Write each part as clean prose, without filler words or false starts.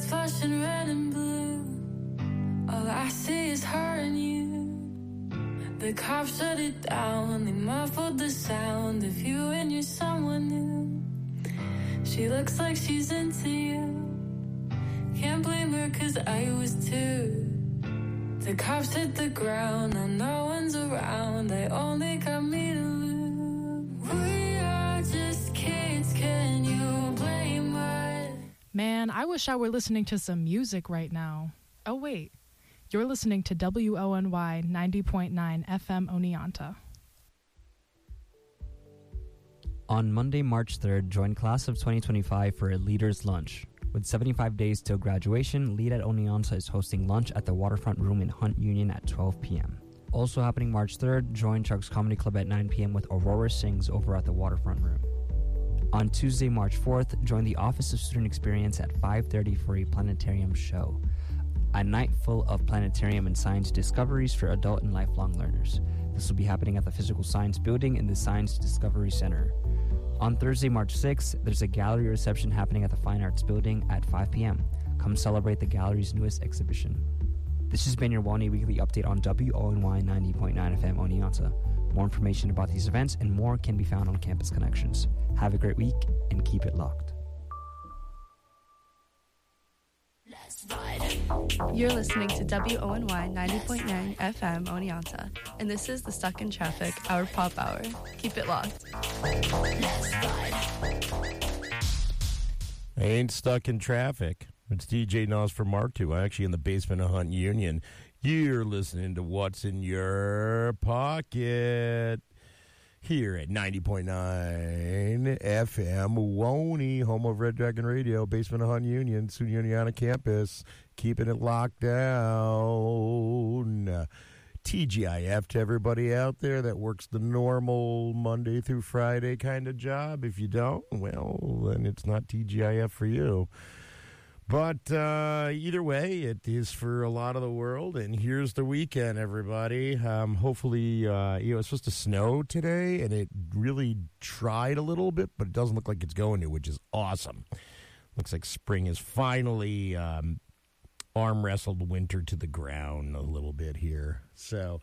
flashing red and blue. All I see is her and you. The cops shut it down, they muffled the sound of you and you're someone new. She looks like she's into you. Can't blame her cause I was too. The cops hit the ground, now no one's around. They only got me to lose. We are just kids, can you blame us? Man, I wish I were listening to some music right now. Oh wait, you're listening to WONY 90.9 FM Oneonta. On Monday, March 3rd, join Class of 2025 for a Leaders Lunch. With 75 days till graduation, Lead at Oneonta is hosting lunch at the Waterfront Room in Hunt Union at 12 p.m. Also happening March 3rd, join Chuck's Comedy Club at 9 p.m. with Aurora Sings over at the Waterfront Room. On Tuesday, March 4th, join the Office of Student Experience at 5:30 for a planetarium show. A night full of planetarium and science discoveries for adult and lifelong learners. This will be happening at the Physical Science Building in the Science Discovery Center. On Thursday, March 6th, there's a gallery reception happening at the Fine Arts Building at 5 p.m. Come celebrate the gallery's newest exhibition. This has been your WONY Weekly Update on WONY 90.9 FM Oneonta. More information about these events and more can be found on Campus Connections. Have a great week and keep it locked. You're listening to WONY 90.9 FM Oneonta, and this is the Stuck in Traffic, our pop hour. Keep it locked. I ain't stuck in traffic. It's DJ Nas for Mark II. I'm actually in the basement of Hunt Union. You're listening to What's in Your Pocket here at 90.9 FM WONY, home of Red Dragon Radio, basement of Hunt Union, SUNY Oneonta campus, keeping it locked down. TGIF to everybody out there that works the normal Monday through Friday kind of job. If you don't, well, then it's not TGIF for you. But either way, it is for a lot of the world. And here's the weekend, everybody. Hopefully, it's supposed to snow today, and it really tried a little bit, but it doesn't look like it's going to, which is awesome. Looks like spring is finally arm wrestled winter to the ground a little bit here. So,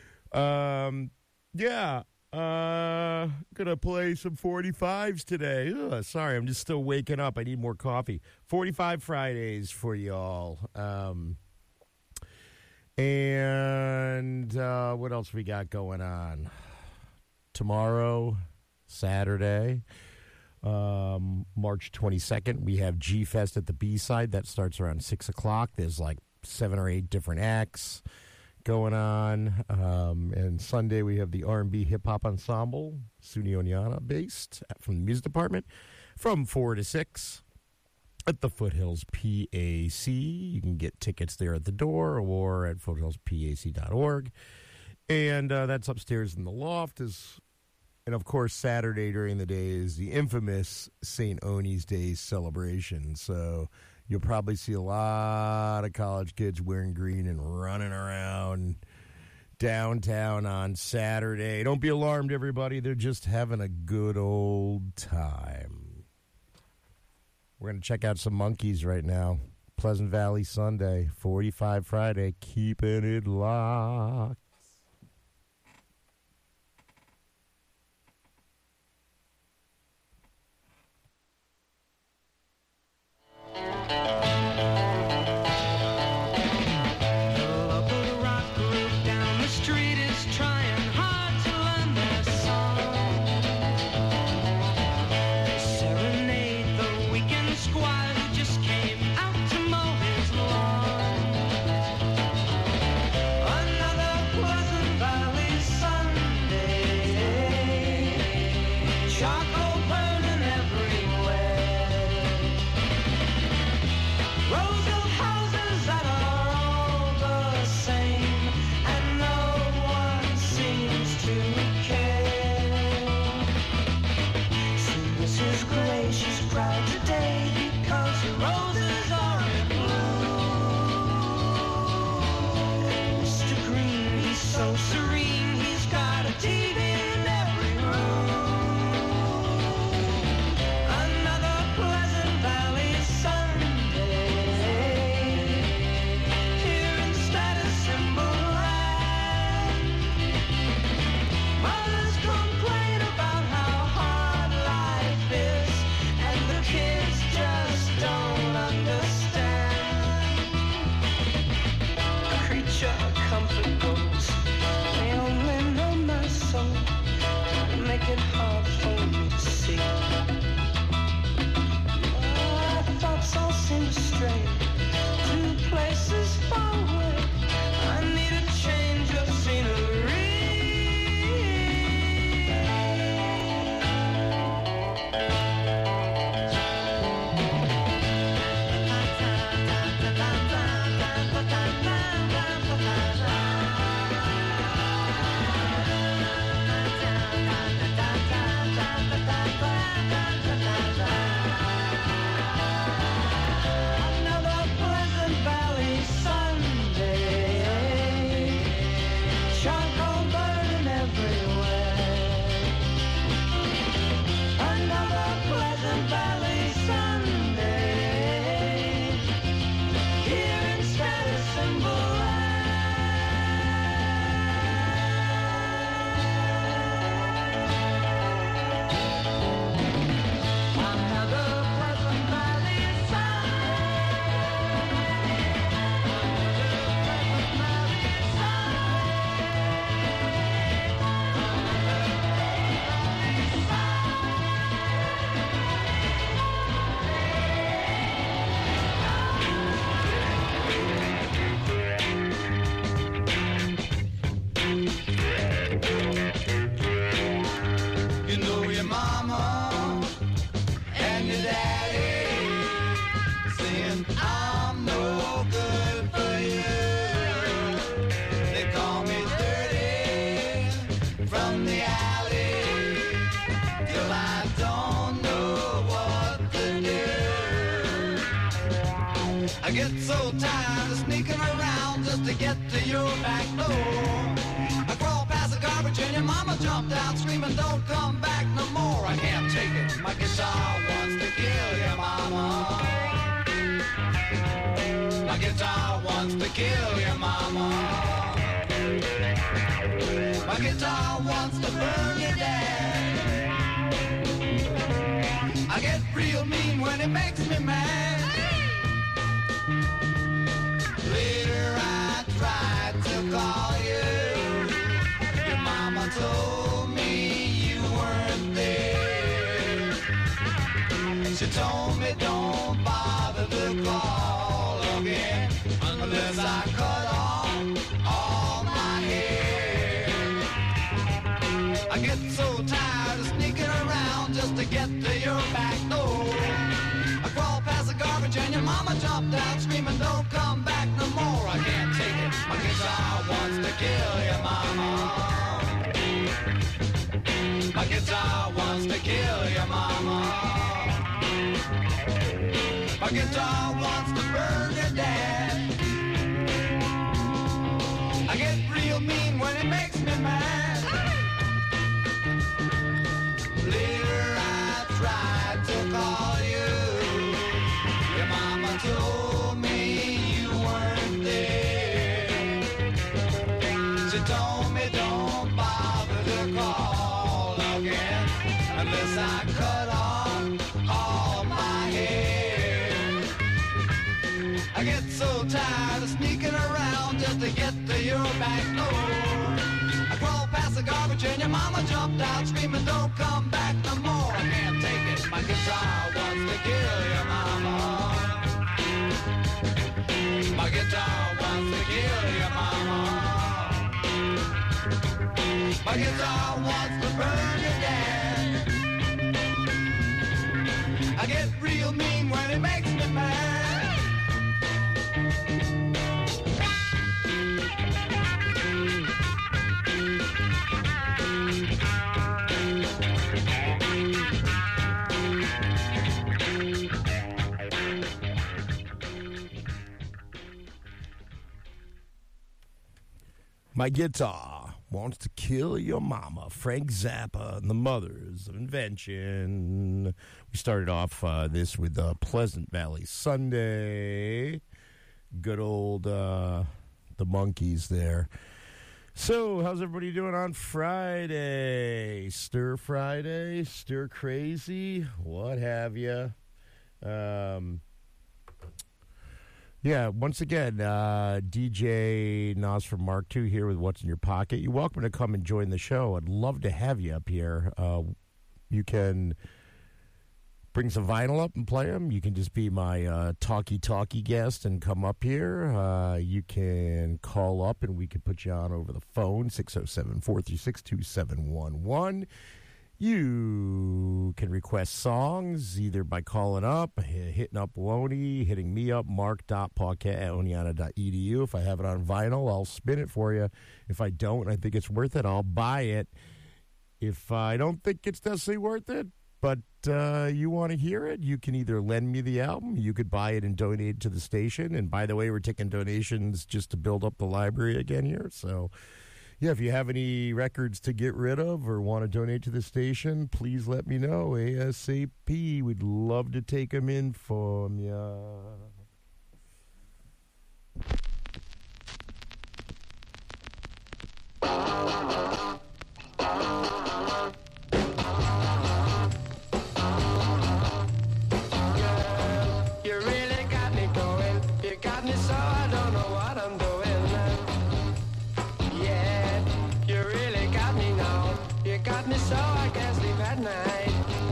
gonna play some 45s today. Ugh, sorry, I'm just still waking up. I need more coffee. 45 Fridays for y'all. And what else we got going on? Tomorrow, Saturday, March 22nd, we have G-Fest at the B-Side. That starts around 6 o'clock. There's like 7 or 8 different acts going on. And Sunday we have the R&B hip-hop ensemble, SUNY Oneonta based from the music department, from 4 to 6 at the Foothills PAC. You can get tickets there at the door or at foothillspac.org. And that's upstairs in the loft. And of course, Saturday during the day is the infamous St. Oni's Day celebration. So you'll probably see a lot of college kids wearing green and running around downtown on Saturday. Don't be alarmed, everybody. They're just having a good old time. We're going to check out some Monkeys right now. Pleasant Valley Sunday, 45 Friday, keeping it locked. Another it hard for me to see. My thoughts all seem to stray to places far away. I need a change of scenery. Another Pleasant Valley Sunday, charcoal burning everywhere. Another Pleasant Valley Sunday, here in Status Another Pleasant Valley You know your mama and your daddy saying I'm no good for you. They call me dirty from the alley till I don't know what to do. I get so tired of sneaking around just to get to your back door. I crawl past the garbage and your mama jumped out screaming, don't come back no more. I can't take it. My guitar wants to kill your mama. My guitar wants to kill your mama. My guitar wants to burn your dad. I get real mean when it makes me mad. Later I tried to call you. Your mama told me you weren't there. She told me don't bother to call again unless I cut off all my hair. I get so tired of sneaking around just to get to your back door. I crawl past the garbage and your mama jumped out screaming, don't come back no more. I can't take it. My guitar wants to kill your mama. My guitar wants to kill your mama. My guitar wants to burn your dad. I get real mean when it makes me mad. Later I tried to call you. Your mama told me you weren't there. She told me don't bother to call again unless I cut off all my hair. I get so tired of sneaking around just to get to your back door. I crawl past the garbage and your mama jumped out screaming, don't come back no more. I can't take it. My guitar wants to kill your mama. My guitar wants to kill your mama. My guitar wants to burn your dad. I get real mean when it makes me mad. My guitar wants to kill your mama. Frank Zappa and the Mothers of Invention. We started off this with Pleasant Valley Sunday. Good old the Monkees there. So, how's everybody doing on Friday? Stir Friday? Stir crazy? What have you? Yeah, once again, DJ Nas from Mark II here with What's in Your Pocket. You're welcome to come and join the show. I'd love to have you up here. You can bring some vinyl up and play them. You can just be my talkie guest and come up here. You can call up and we can put you on over the phone, 607-436-2711. You can request songs either by calling up, hitting up Woney, hitting me up, mark.podcast@oneonta.edu. If I have it on vinyl, I'll spin it for you. If I don't, I think it's worth it, I'll buy it. If I don't think it's necessarily worth it, but you want to hear it, you can either lend me the album, you could buy it and donate it to the station. And by the way, we're taking donations just to build up the library again here, so... Yeah, if you have any records to get rid of or want to donate to the station, please let me know ASAP. We'd love to take them in from ya. You really got me going. You got me so I don't know what I'm doing. Got me so I can't sleep at night.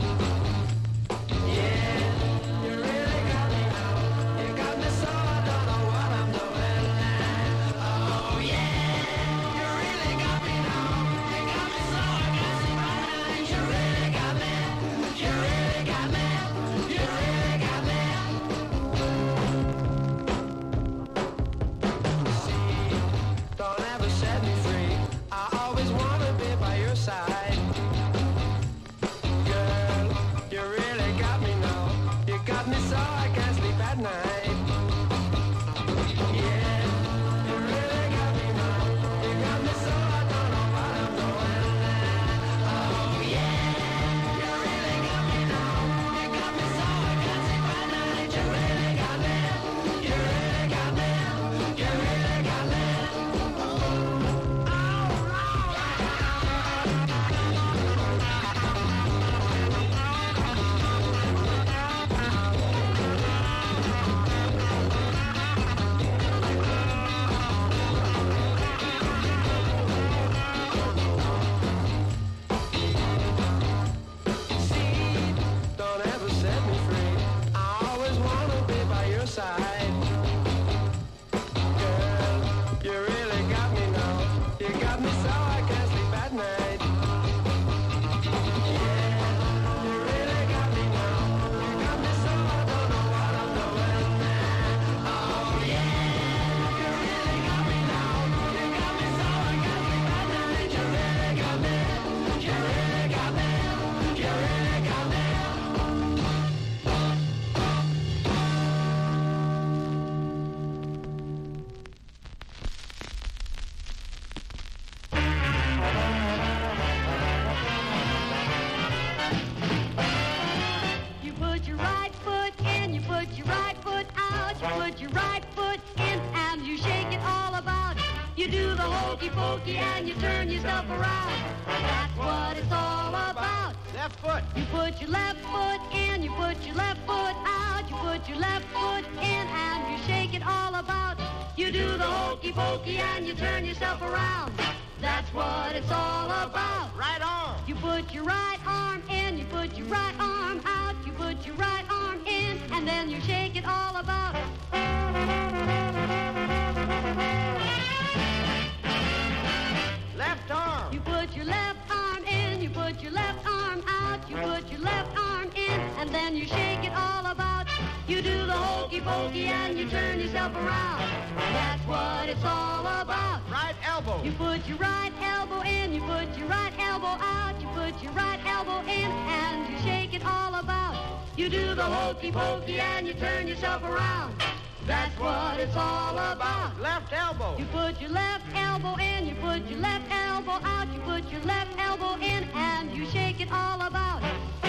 Yeah, you really got me now. You got me so I don't know what I'm doing. Oh yeah, you really got me now. You got me so I can't sleep at night. You really got me. You really got me. You really got me. See, don't ever set me free. I always wanna be by your side. Pokey and you turn yourself around. That's what it's all about. Left foot. You put your left foot in, you put your left foot out. You put your left foot in and you shake it all about. You do the hokey pokey and you turn yourself around. That's what it's all about. Right arm. You put your right arm in, you put your right arm out. You put your right arm in and then you shake it all about. Left arm. You put your left arm in, you put your left arm out. You put your left arm in and then you shake it all about. You do the hokey pokey and you turn yourself around. That's what it's all about. Right elbow. You put your right elbow in, you put your right elbow out. You put your right elbow in and you shake it all about. You do the hokey pokey and you turn yourself around. That's what it's all about. Left elbow. You put your left elbow in, you put your left elbow out. You put your left elbow in and you shake it all about.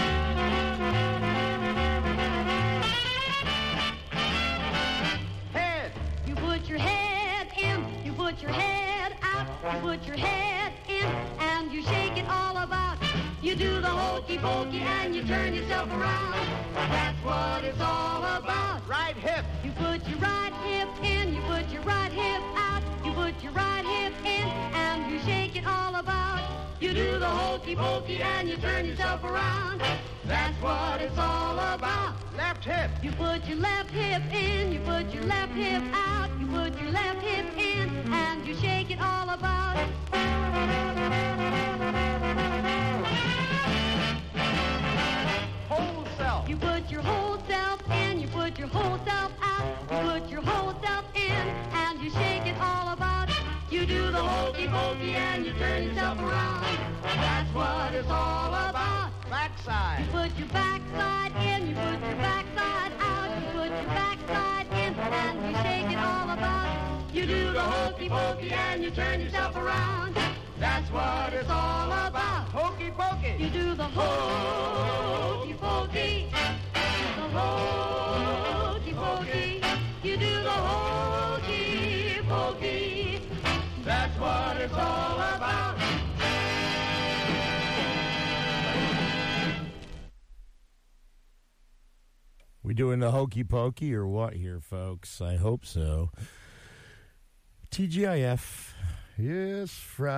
Head. You put your head in, you put your head out. You put your head in and you shake it all about. You do the hokey pokey and you turn yourself around. That's what it's all about. Right hip. You put your right hip in, you put your right hip out, you put your right hip in, and you shake it all about. You do the hokey pokey and you turn yourself around. That's what it's all about. Left hip. You put your left hip in, you put your left hip out, you put your left hip in, and you shake it all about. Whole self. You put your whole self in, you put your whole self out, you put your whole self in, and you shake it all about. You do the hokey pokey and you turn yourself around. That's what it's all about. Backside. You put your backside in, you put your backside out, you put your backside in, and you shake it all about. You do the hokey pokey and you turn yourself around. That's what it's all about. Hokey pokey. You do the hokey pokey, the hokey pokey. You do the hokey pokey. That's what it's all about. We doing the hokey pokey or what here, folks? I hope so. TGIF. Yes,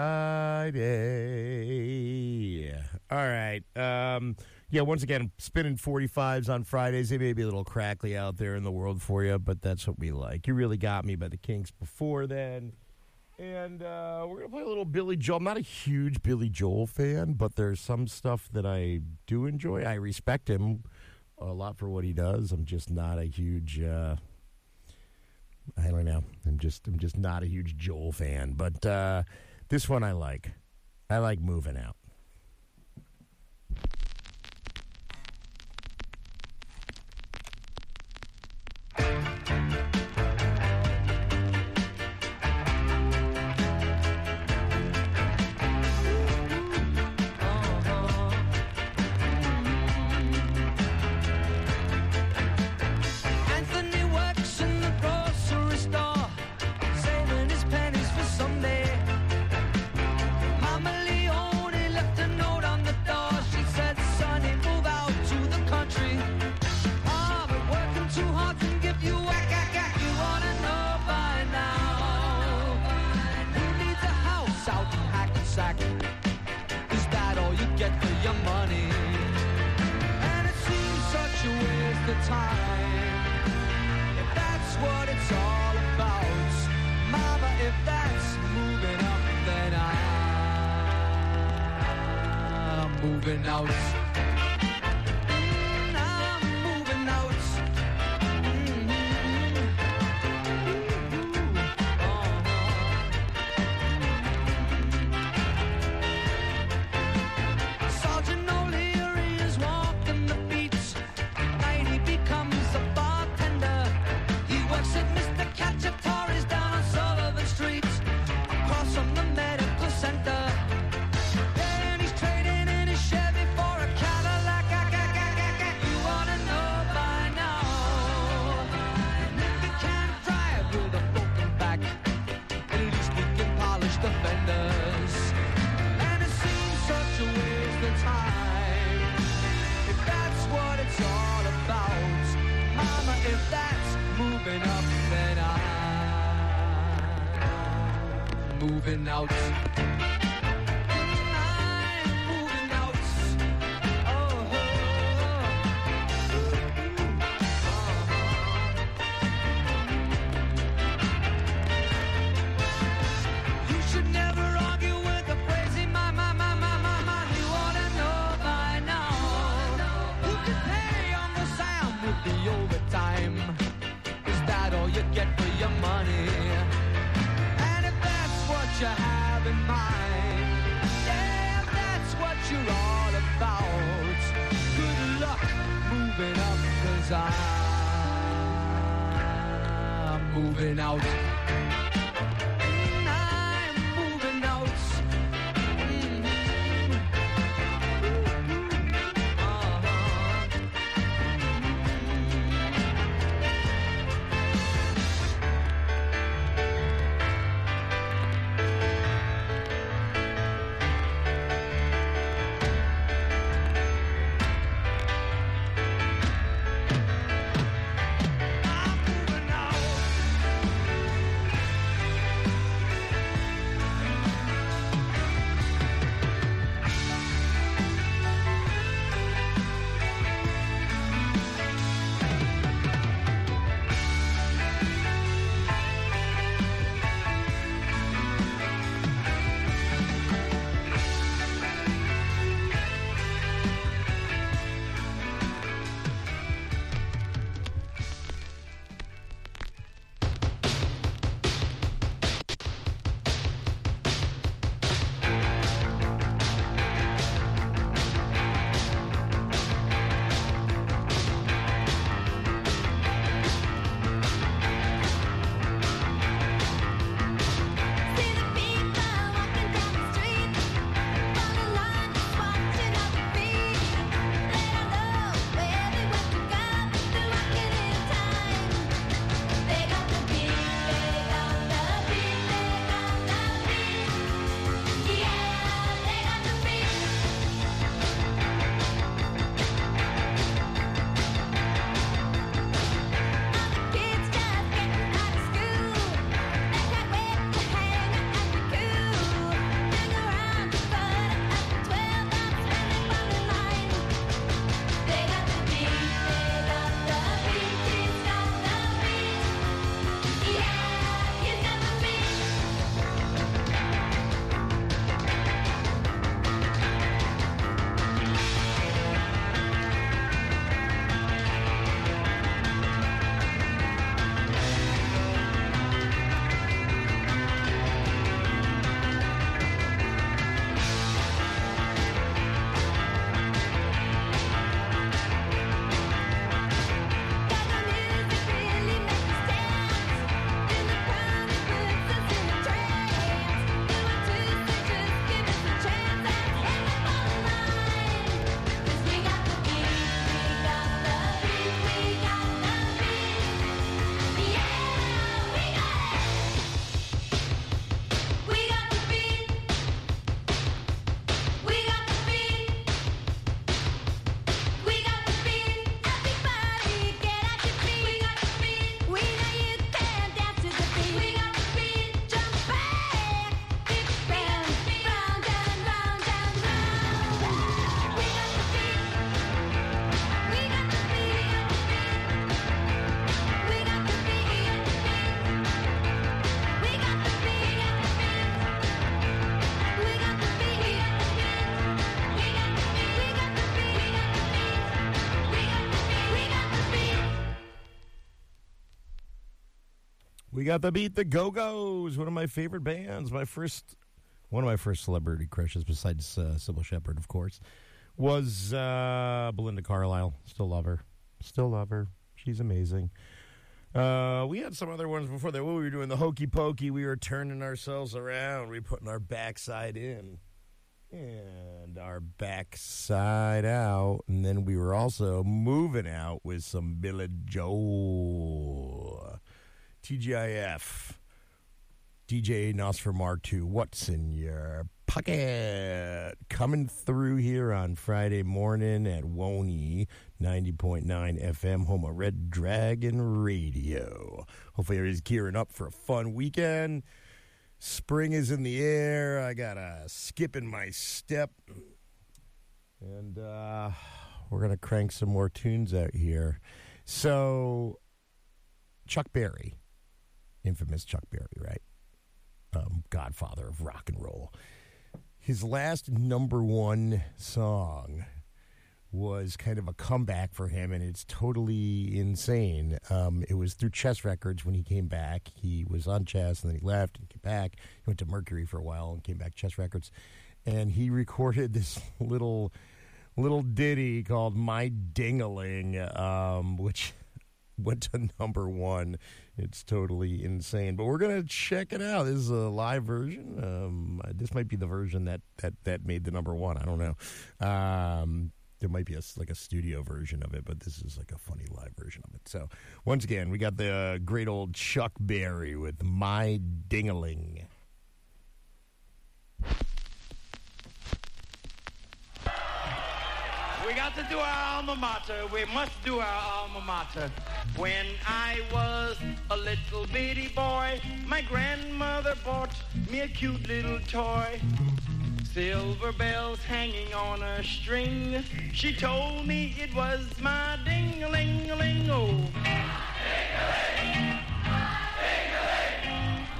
Friday. All right. Yeah, once again, spinning 45s on Fridays. They may be a little crackly out there in the world for you, but that's what we like. You Really Got Me by the Kinks before then. And we're going to play a little Billy Joel. I'm not a huge Billy Joel fan, but there's some stuff that I do enjoy. I respect him a lot for what he does. I'm just not a huge... I don't know. I'm just not a huge Joel fan, but this one I like. I like Moving Out. Moving out. I'm moving out. Sergeant O'Leary is walking the beats. Night he becomes a bartender. He works at Mr. Cacciatore's down on Sullivan Street, across from the medical center. Defenders, and it seems such a waste of time. If that's what it's all about, Mama, if that's moving up, then I'm moving out. Get for your money, and if that's what you have in mind, yeah, if that's what you're all about, good luck moving up, 'cause I'm moving out. I'm moving out. We got the Beat the Go-Go's, one of my favorite bands. One of my first celebrity crushes, besides Sybil Shepherd, of course, was Belinda Carlisle. Still love her. She's amazing. We had some other ones before that. What we were doing, the Hokey Pokey, we were turning ourselves around. We were putting our backside in and our backside out. And then we were also moving out with some Billy Joel. TGIF. DJ Nosferatu, what's in your pocket? Coming through here on Friday morning at Woney 90.9 FM, home of Red Dragon Radio. Hopefully everybody's gearing up for a fun weekend. Spring is in the air. I got a skip in my step. And we're going to crank some more tunes out here. So, Chuck Berry, infamous Chuck Berry, right? Godfather of rock and roll. His last number one song was kind of a comeback for him, and it's totally insane. It was through Chess Records when he came back. He was on Chess, and then he left and came back. He went to Mercury for a while and came back to Chess Records. And he recorded this little ditty called My Ding-a-Ling, which went to number one. It's totally insane. But we're going to check it out. This is a live version. This might be the version that made the number one. I don't know. There might be a studio version of it, but this is like a funny live version of it. So, once again, we got the great old Chuck Berry with My Ding-a-Ling. We got to do our alma mater. We must do our alma mater. When I was a little bitty boy, my grandmother bought me a cute little toy. Silver bells hanging on a string. She told me it was my ding-a-ling-a-ling, oh. Ding-a-ling, ding-a-ling.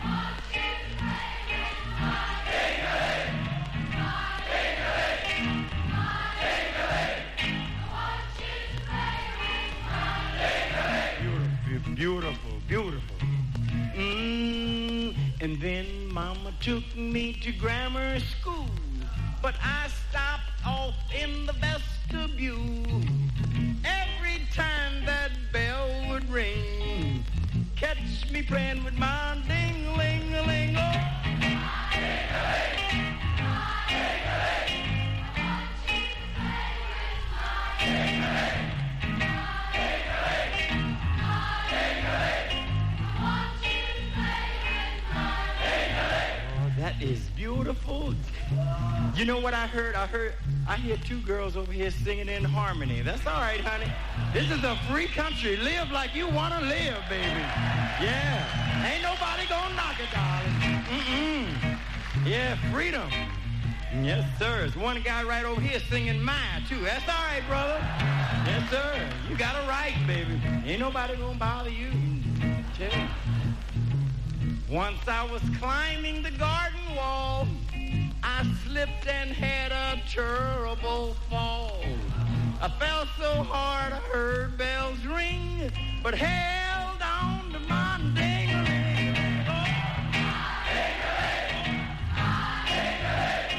Beautiful, beautiful. And then Mama took me to grammar school, but I stopped off in the vestibule. Every time that bell would ring, catch me playing with my ding-a-ling-a-ling, oh. Ding-a-ling, ding-a-ling. Ding-a-ling. That is beautiful. You know what I heard? I hear two girls over here singing in harmony. That's all right, honey. This is a free country. Live like you want to live, baby. Yeah. Ain't nobody gonna knock it, darling. Yeah, freedom. Yes, sir. There's one guy right over here singing mine, too. That's all right, brother. Yes, sir. You got a right, baby. Ain't nobody gonna bother you. Tell you. Once I was climbing the garden wall, I slipped and had a terrible fall. I fell so hard I heard bells ring, but held on to my ding-a-ling. Oh. Ding-a-ling, ding-a-ling.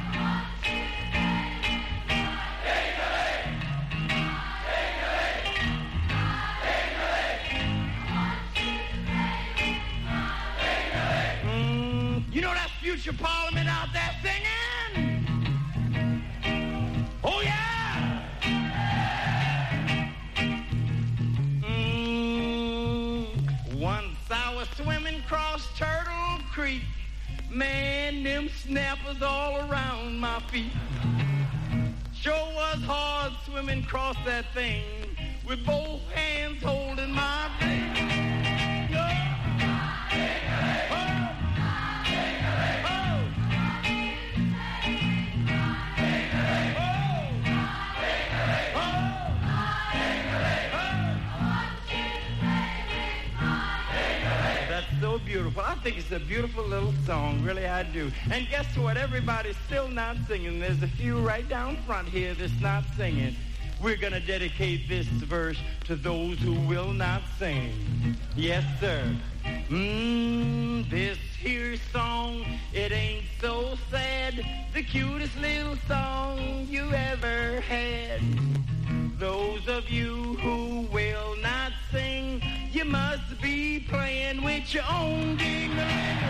You know that future Parliament out there singing? Oh, yeah! Once I was swimming across Turtle Creek. Man, them snappers all around my feet. Sure was hard swimming across that thing with both hands holding my thing. So beautiful. I think it's a beautiful little song. Really, I do. And guess what? Everybody's still not singing. There's a few right down front here that's not singing. we're gonna dedicate this verse to those who will not sing. Yes, sir. This here song, it ain't so sad. The cutest little song you ever had. Those of you who will not sing, you must be playing with your own ding-a-ling.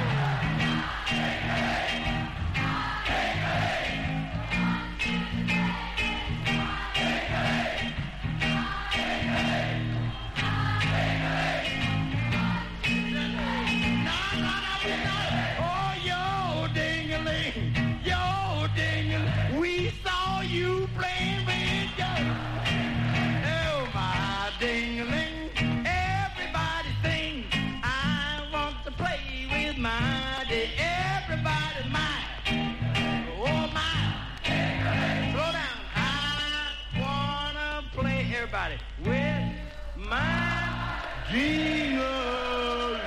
We saw you playing with your... Oh, my ding-a-ling. Everybody sing. I want to play with my ding. Everybody mine. Oh, my. Slow down. I want to play, everybody, with my ding-a-ling.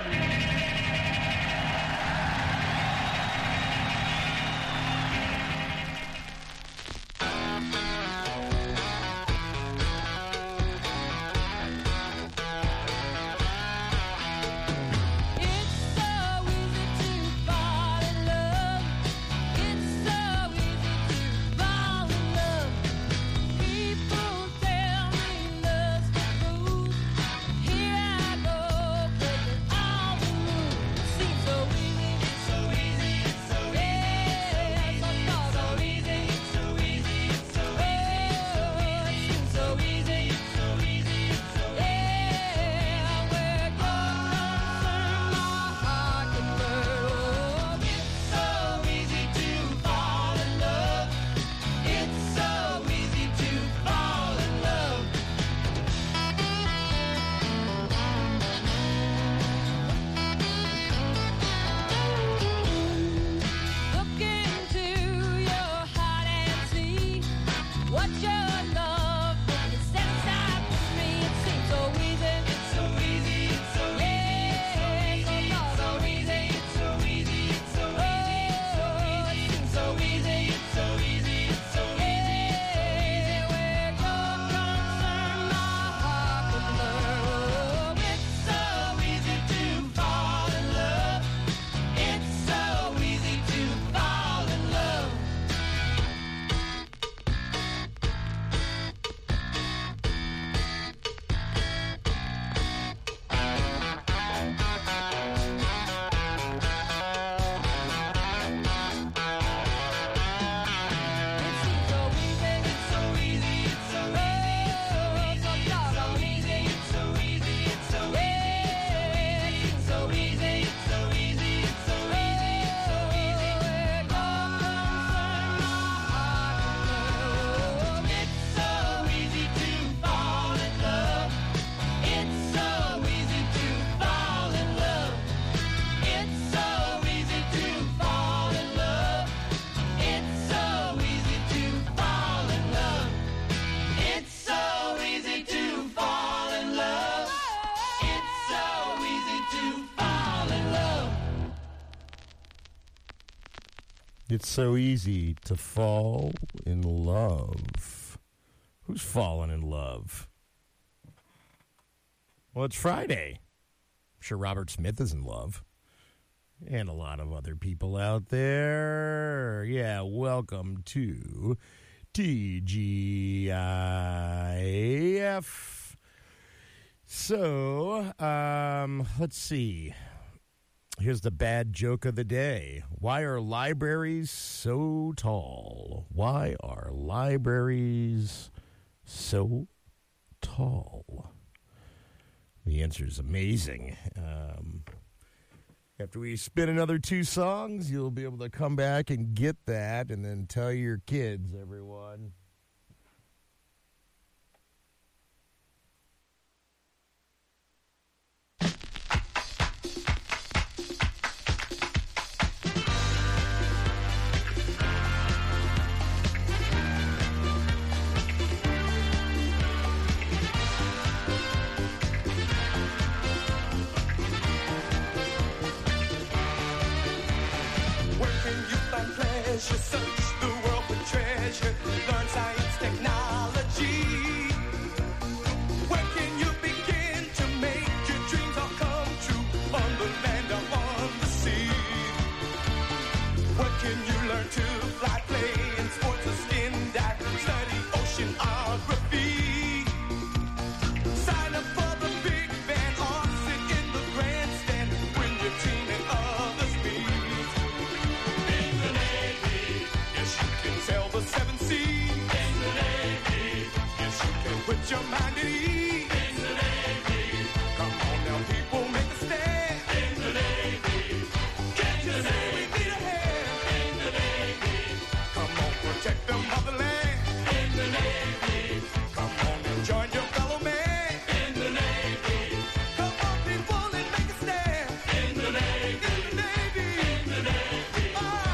It's so easy to fall in love. Who's fallen in love? Well, it's Friday. I'm sure Robert Smith is in love. And a lot of other people out there. Yeah, welcome to TGIF. So, let's see. Here's the bad joke of the day. Why are libraries so tall? Why are libraries so tall? The answer is amazing. After we spin another 2 songs, you'll be able to come back and get that and then tell your kids, everyone. You search the world for treasure. Learn put your mind at ease. In the Navy. Come on now, people, make a stand. In the Navy. Can't you see we need a hand? In the Navy. Come on, protect the motherland. In the Navy. Come on and join your fellow man. In the Navy. Come on, people, and make a stand. In the Navy. In the Navy. In the Navy.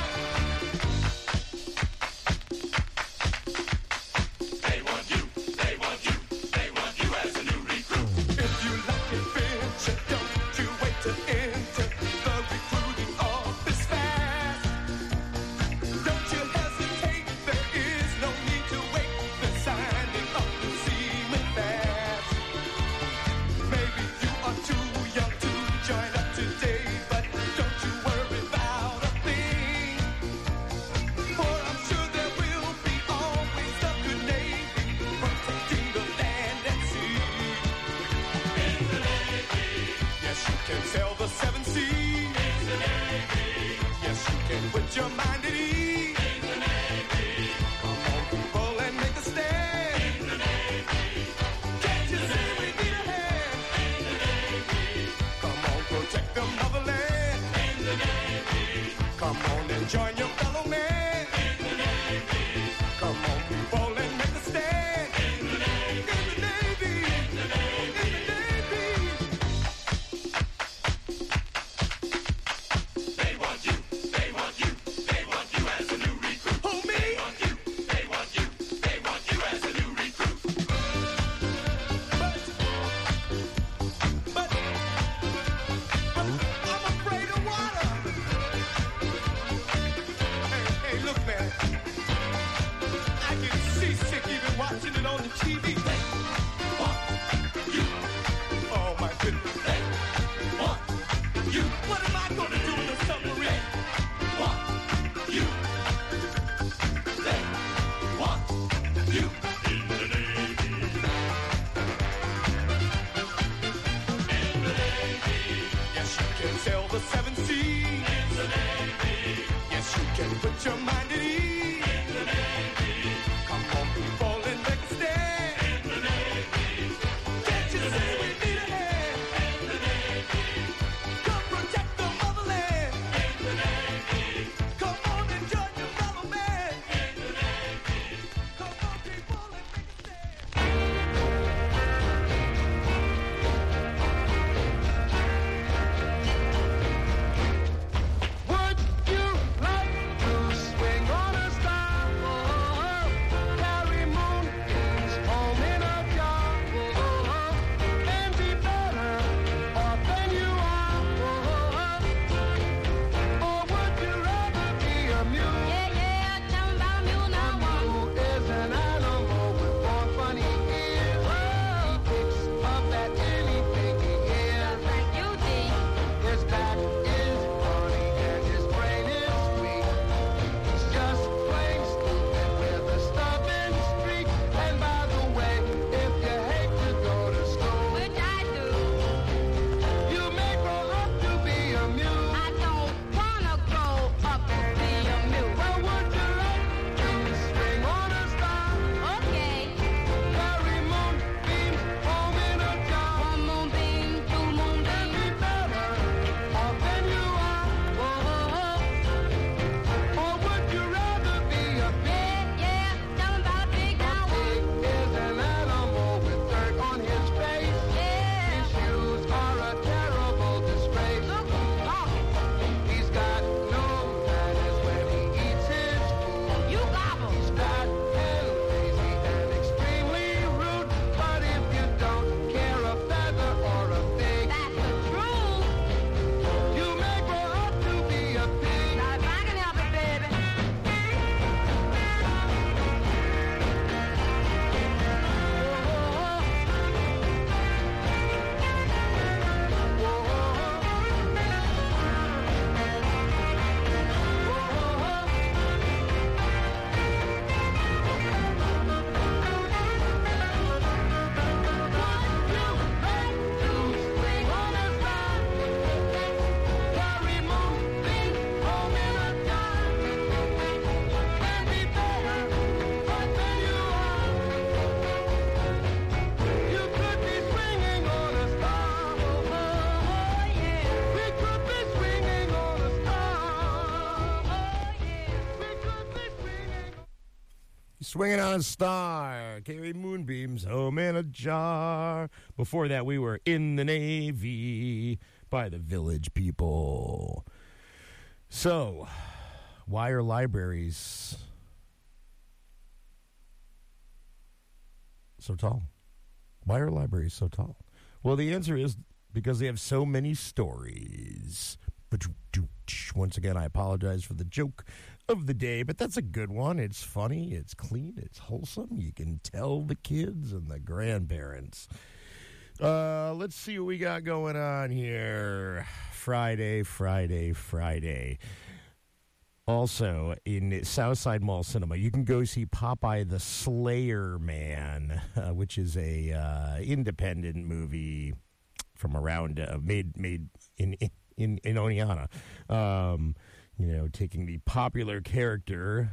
They want you. They want you. They want you as a new recruit. If you like adventure, don't you wait to enter the recruiting office fast. Don't you hesitate, there is no need to wait. The signing up the seaman fast. Maybe you are too young to join up today, but don't you worry about a thing. For I'm sure there will be always a good Navy protecting the land and sea. In the Navy. Yes, you can sail the seven seas. In the Navy. Yes, you can put your mind at ease. In the Navy. Come on, people, and make a stand. In the Navy. Can't you see we need a hand? In the Navy. Come on, protect the motherland. In the Navy. Come on and join your fellow man. In the Navy. Come on, people, and make a stand. In the Navy. In the Navy. In the Navy. In the Navy. They want you. They want you. They want you as a new recruit. Who, me? They want you. They want you. They want you as a new recruit. But I'm afraid of water. Swinging on a Star, carry moonbeams home in a jar. Before that, we were In the Navy by the Village People. So, why are libraries so tall? Why are libraries so tall? Well, the answer is because they have so many stories. Once again, I apologize for the joke of the day, but that's a good one. It's funny, it's clean, it's wholesome. You can tell the kids and the grandparents. Let's see what we got going on here. Friday. Also, in Southside Mall Cinema, you can go see Popeye the Slayer Man, which is a independent movie from around made in Oneonta. Taking the popular character,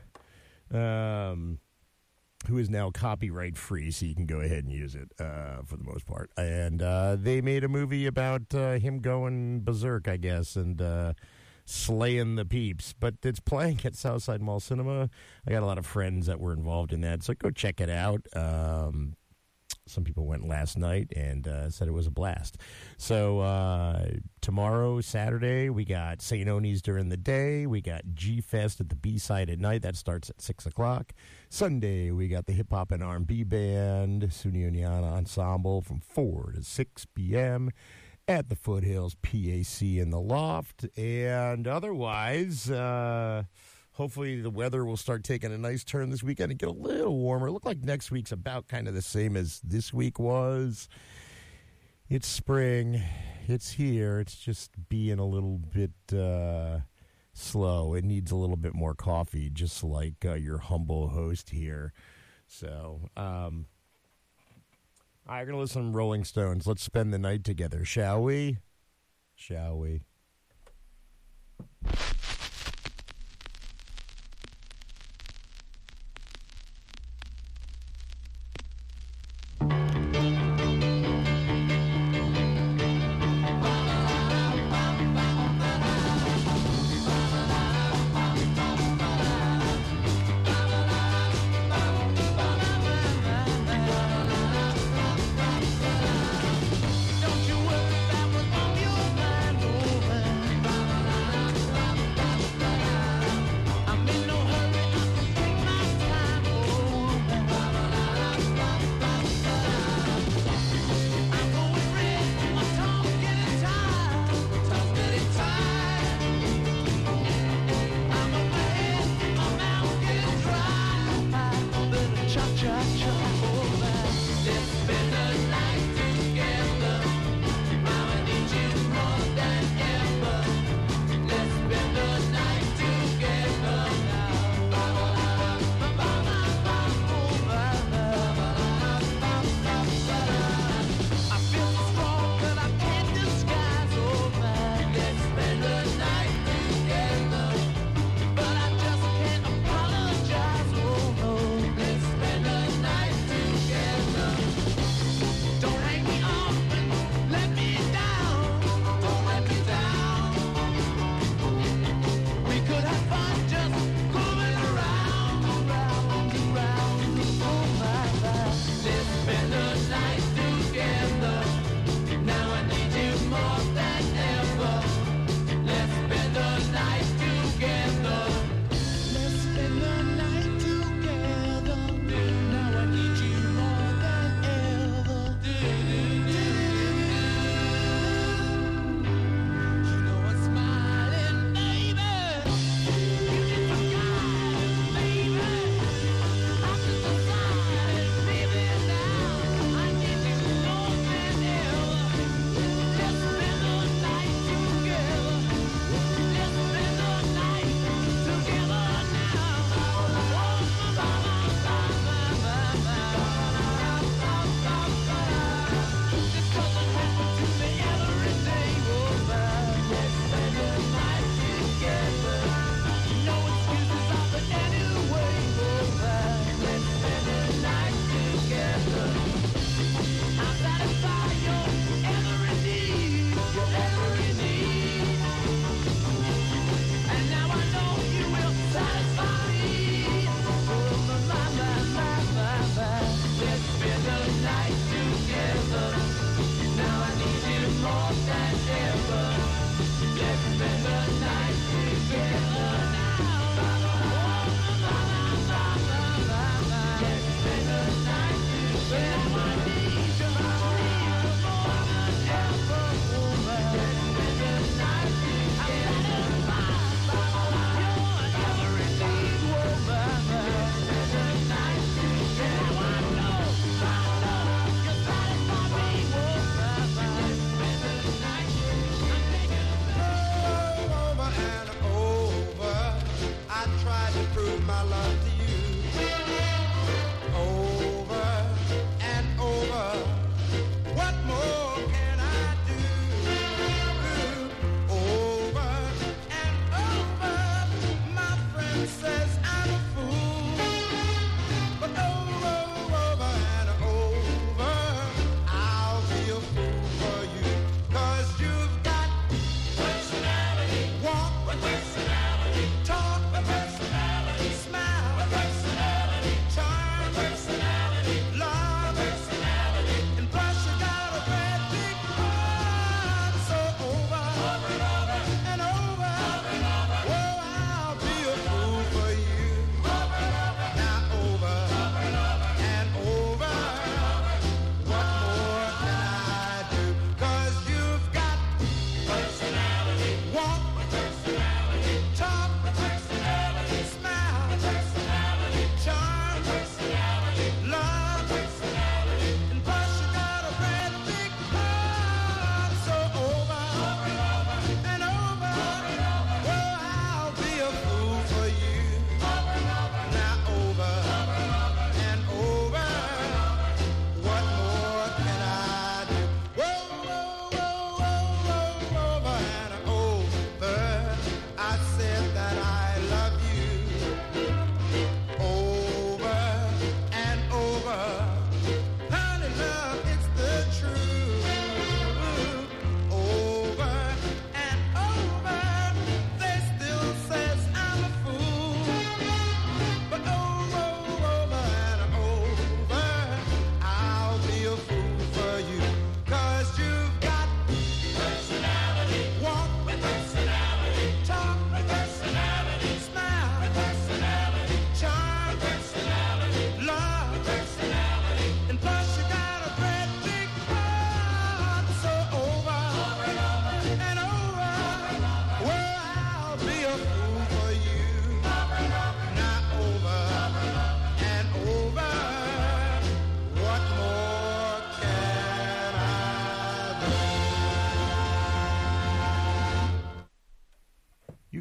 who is now copyright free, so you can go ahead and use it for the most part. And they made a movie about him going berserk, I guess, and slaying the peeps. But it's playing at Southside Mall Cinema. I got a lot of friends that were involved in that, so go check it out. Some people went last night and said it was a blast. So tomorrow, Saturday, we got St. Oni's during the day. We got G-Fest at the B-side at night. That starts at 6 o'clock. Sunday, we got the hip-hop and R&B band, SUNY Oneonta Ensemble, from 4 to 6 p.m. at the Foothills PAC in the Loft. And otherwise, hopefully the weather will start taking a nice turn this weekend and get a little warmer. It looked like next week's about kind of the same as this week was. It's spring. It's here. It's just being a little bit slow. It needs a little bit more coffee, just like your humble host here. So, all right, we're going to listen to Rolling Stones. Let's spend the night together, shall we? Shall we? Don't you worry about what's on your mind, oh,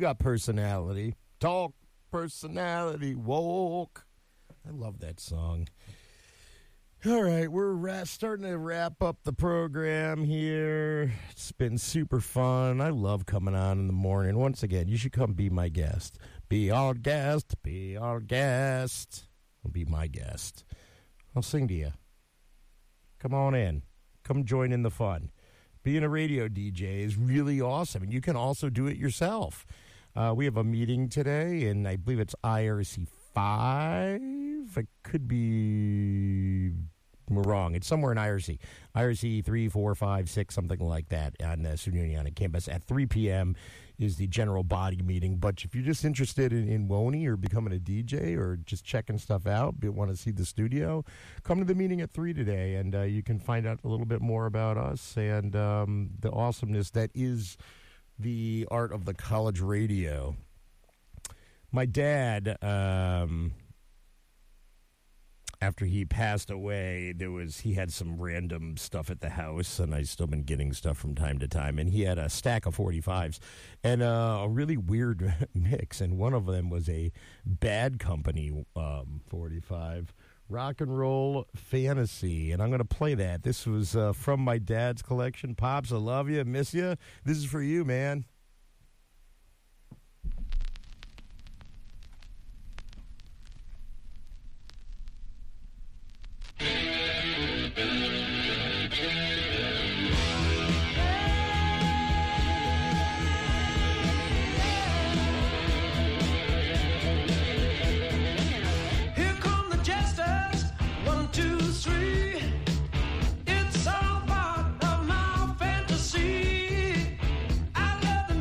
got personality. Talk, personality, walk. I love that song. All right, we're starting to wrap up the program here. It's been super fun. I love coming on in the morning. Once again, you should come be my guest. Be our guest. Be our guest. Be my guest. I'll sing to you. Come on in. Come join in the fun. Being a radio DJ is really awesome, and you can also do it yourself. We have a meeting today, and I believe it's IRC 5. It could be wrong. It's somewhere in IRC. IRC 3, 4, 5, 6, something like that on the SUNY campus. At 3 p.m. is the general body meeting. But if you're just interested in WONY or becoming a DJ or just checking stuff out, want to see the studio, come to the meeting at 3 today, and you can find out a little bit more about us and the awesomeness that is the art of the college radio. My dad, after he passed away, he had some random stuff at the house, and I've still been getting stuff from time to time, and he had a stack of 45s and a really weird mix, and one of them was a Bad Company 45, Rock and Roll Fantasy, and I'm going to play that. This was from my dad's collection. Pops, I love you, miss you. This is for you, man. It's all part of my fantasy. I love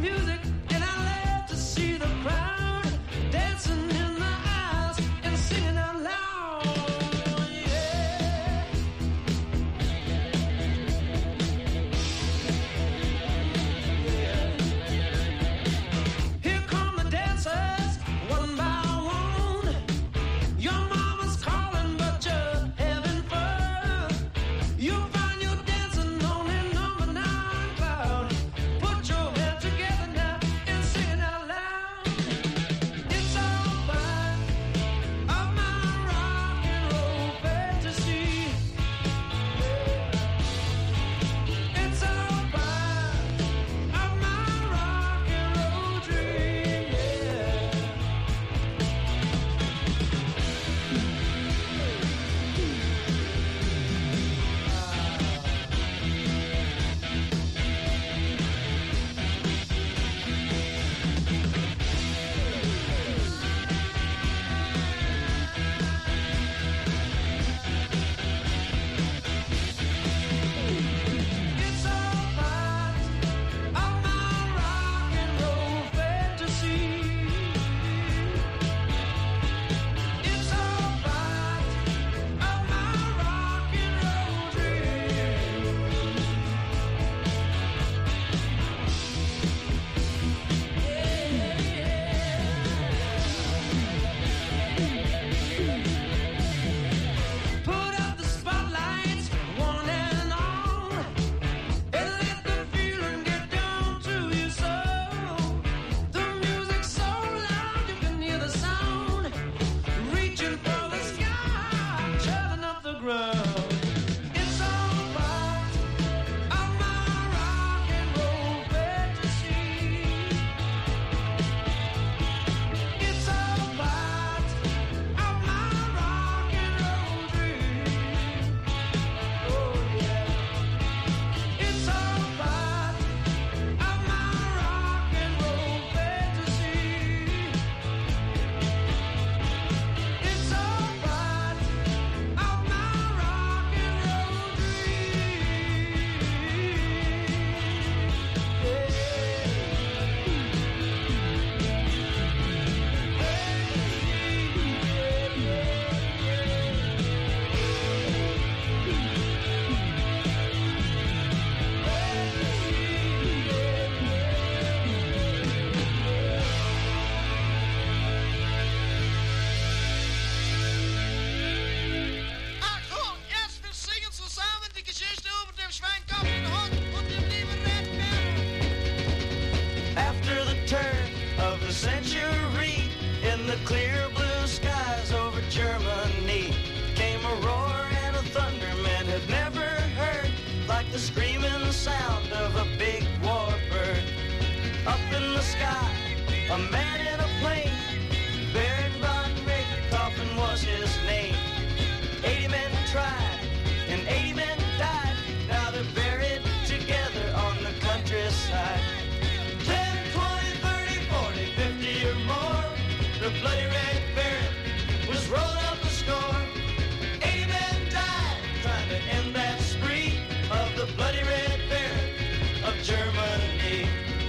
the screaming sound of a big warbird. Up in the sky, a man in a plane, Baron von Richthofen was his name. 80 men tried, and 80 men died. Now they're buried together on the countryside. 10, 20, 30, 40, 50 or more, the bloody Red Baron was rolling up the score. 80 men died trying to end that spree of the bloody Red Baron of Germany.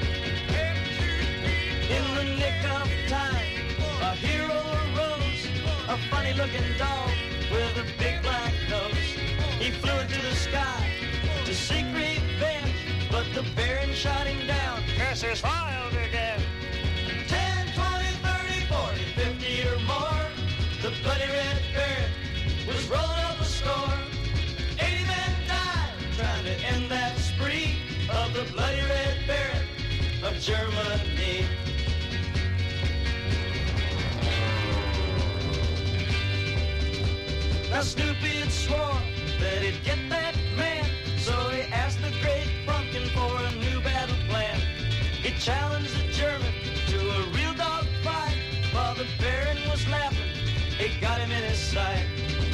In the nick of time, a hero arose, a funny-looking dog with a big black nose. He flew into the sky to seek revenge, but the Baron shot him down. Curses filed again. 10, 20, 30, 40, 50 or more, the bloody Red Baron was rolling up a score. 80 men died trying to end that spree of the bloody Red Baron of Germany. Now Snoopy had swore that he'd get that man, so he asked the great pumpkin for a new battle plan. He challenged the German to a real dog fight. While the Baron was laughing, he got him in his sight.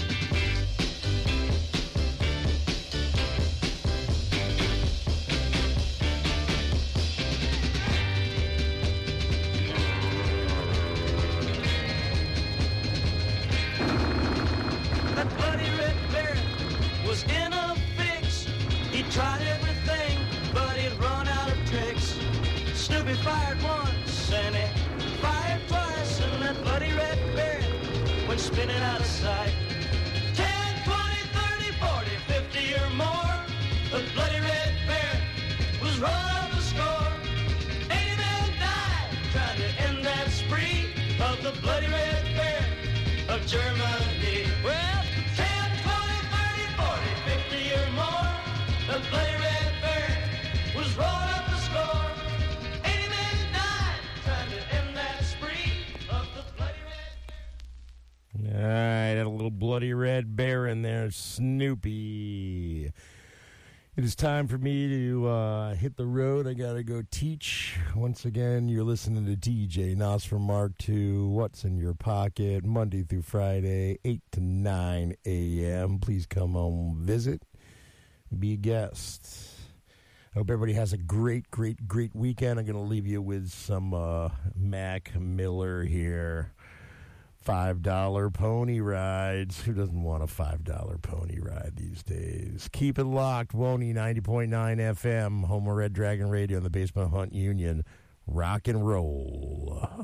That bloody Red Baron was in a fix. He tried everything, but he'd run out of tricks. Snoopy fired once, and he fired twice, and that bloody Red Baron went spinning out of sight. 10, 20, 30, 40, 50 or more, the bloody Red Baron was rolling up the score. 80 men died trying to end that spree of the bloody Red Baron of Germany. Well, 10, 20, 30, 40, 50 or more, the bloody Red Baron was rolling up the score. 80 men died trying to end that spree of the bloody Red Baron. All right, had a little bloody Red Baron there, Snoopy. It is time for me to hit the road. I got to go teach. Once again, you're listening to DJ Nos from Mark II. What's in your pocket? Monday through Friday, 8 to 9 a.m. Please come home, visit, be a guest. I hope everybody has a great, great, great weekend. I'm going to leave you with some Mac Miller here. $5 pony rides. Who doesn't want a $5 pony ride these days? Keep it locked. Woney 90.9 FM, home of Red Dragon Radio in the Basement Hunt Union. Rock and roll.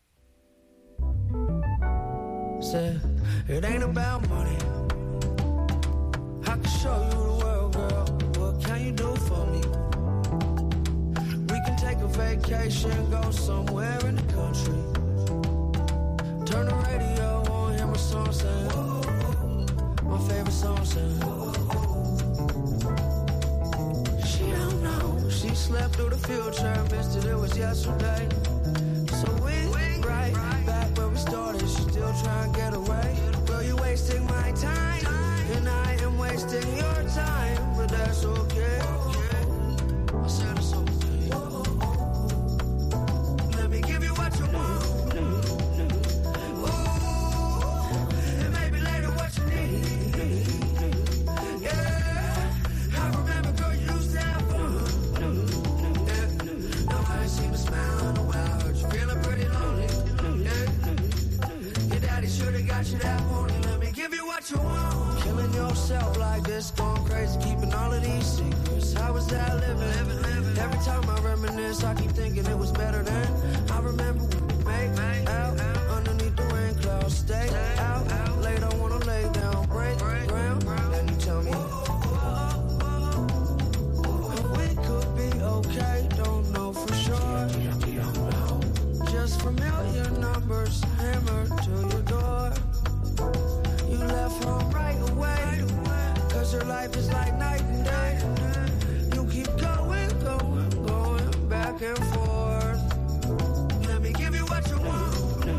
Said, it ain't about money. I can show you the world, girl. What can you do for me? We can take a vacation, go somewhere in the country. Turn the radio on, hear my song saying, my favorite song saying. She don't know, she slept through the future, missed it was yesterday. So we right back where we started, she still trying to get away. Girl, you wasting my time, and I am wasting your time, but that's okay. I said it's okay. Let me give you what you want. You that morning, let me give you what you want. Killing yourself like this, going crazy, keeping all of these secrets. How was that living? Every time I reminisce, I keep thinking it was better then. I remember when we made out underneath the rain clouds. Stay out late, I wanna lay down, break ground, and you tell me we could be okay. Don't know for sure. Just familiar numbers hammered to your door. You left home right away, 'cause your life is like night and day. You keep going back and forth. Let me give you what you want.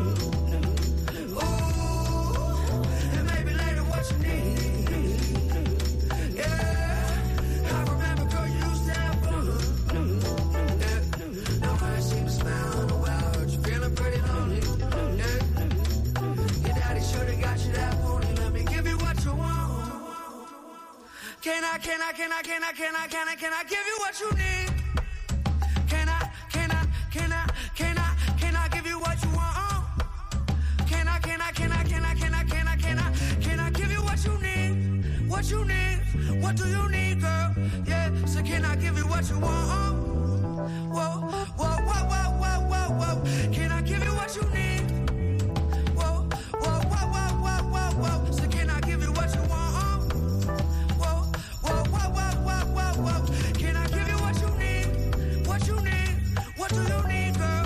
Ooh, and maybe later what you need. Yeah, I Can I give you what you need? Can I give you what you want? Can I give you what you need? What you need? What do you need, girl? Yeah, so can I give you what you want? Whoa, whoa, whoa, whoa, whoa, whoa, whoa. Can I give you what you need? Whoa, whoa, whoa, whoa, whoa, whoa, whoa. So can I give you what you want? Whoa, whoa, whoa, whoa, whoa, whoa, whoa. Can I give you what you need? What you need? What do you need, girl?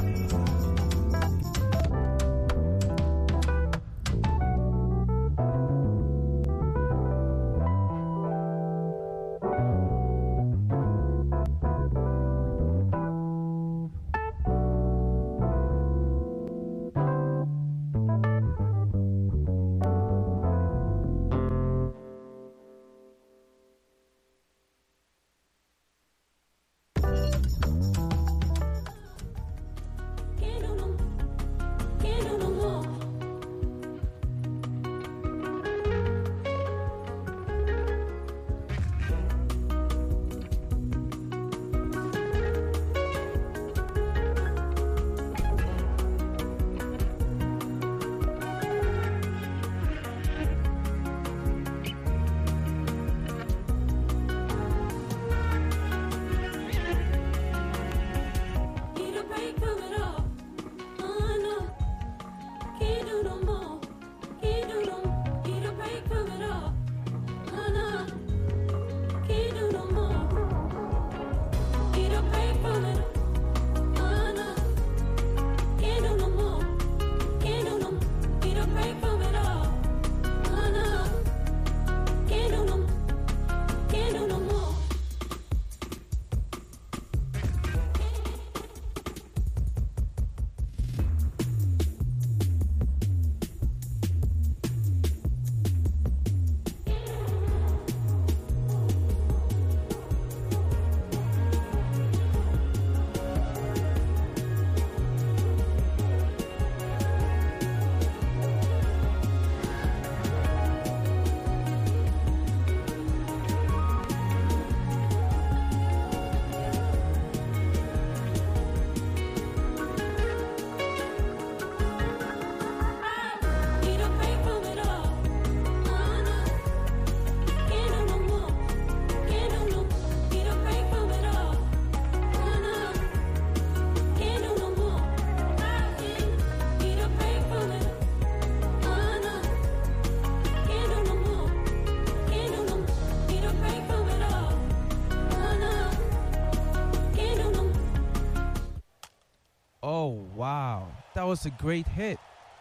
That was a great hit.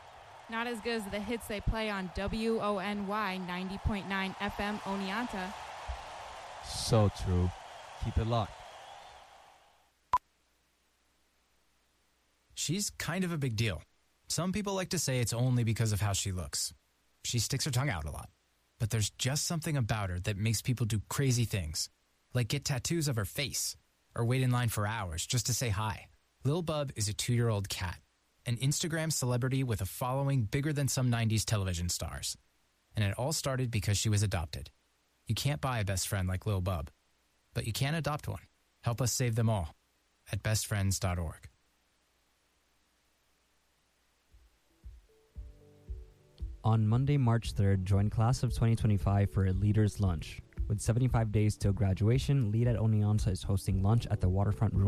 Not as good as the hits they play on WONY 90.9 FM Oneonta. So true. Keep it locked. She's kind of a big deal. Some people like to say it's only because of how she looks. She sticks her tongue out a lot. But there's just something about her that makes people do crazy things, like get tattoos of her face, or wait in line for hours just to say hi. Lil Bub is a 2-year-old cat, an Instagram celebrity with a following bigger than some 90s television stars. And it all started because she was adopted. You can't buy a best friend like Lil Bub, but you can adopt one. Help us save them all at bestfriends.org. On Monday, March 3rd, join Class of 2025 for a Leaders Lunch. With 75 days till graduation, Lead at Oneonta is hosting lunch at the Waterfront Room